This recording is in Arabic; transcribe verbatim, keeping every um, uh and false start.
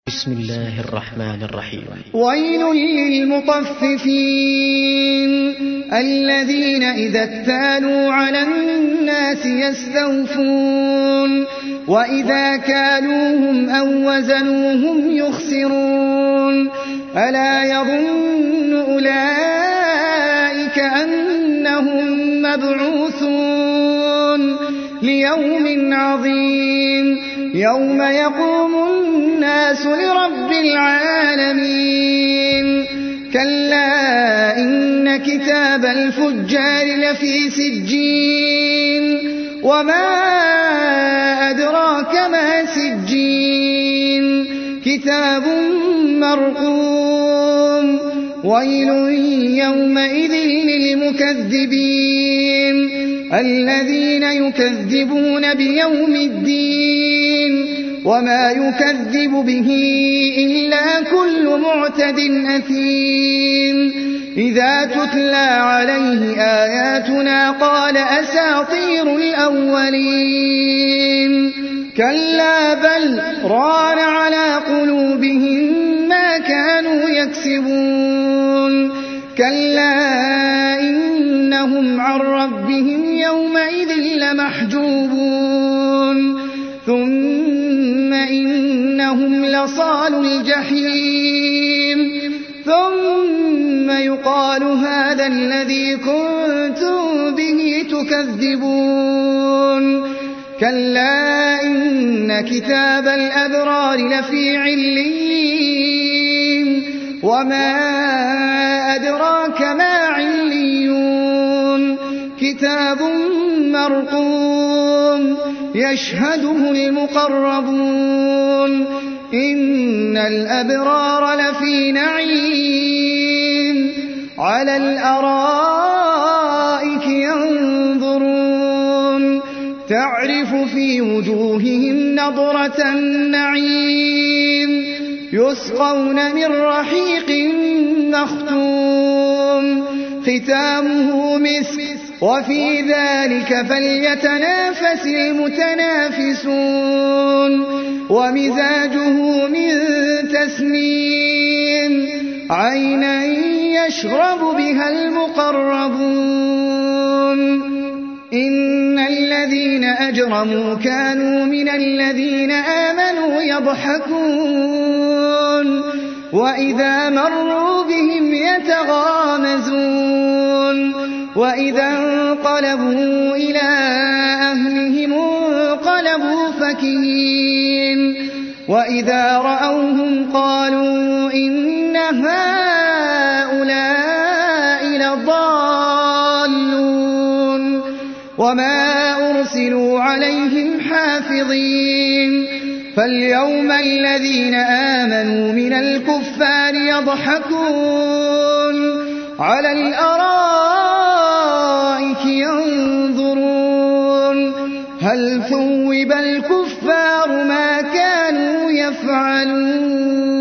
بسم الله الرحمن الرحيم. ويل للمطففين الذين إذا اكتالوا على الناس يستوفون وإذا كالوهم أو وزنوهم يخسرون ألا يظن أولئك أنهم مبعوثون ليوم عظيم يوم يقوم الناس لرب العالمين كلا إن كتاب الفجار لفي سجين وما أدراك ما سجين كتاب مرقوم ويل يومئذ للمكذبين الذين يكذبون بيوم الدين وما يكذب به إلا كل معتد أثيم إذا تتلى عليه آياتنا قال أساطير الأولين كلا بل ران على قلوبهم ما كانوا يكسبون كلا إنهم عن ربهم يومئذ لمحجوبون ثم إنهم لصالوا الجحيم ثم يقال هذا الذي كنتم به تكذبون كلا إن كتاب الأبرار لفي عليين وما أدراك ما عليون كتاب مرقوم يشهده المقربون إن الأبرار لفي نعيم على الأرائك ينظرون تعرف في وجوههم نضرة النعيم يسقون من رحيق مختوم ختامه مسك وفي ذلك فليتنافس المتنافسون ومزاجه من تسنيم عينا يشرب بها المقربون إن الذين أجرموا كانوا من الذين آمنوا يضحكون وإذا مروا بهم يتغامزون وإذا انقلبوا إلى أهلهم انقلبوا فكهين وإذا رأوهم قالوا إن هؤلاء لضالون وما أرسلوا عليهم حافظين فاليوم الذين آمنوا من الكفار يضحكون على الأرائك ينظرون هل ثوب الكفار ما كانوا يفعلون.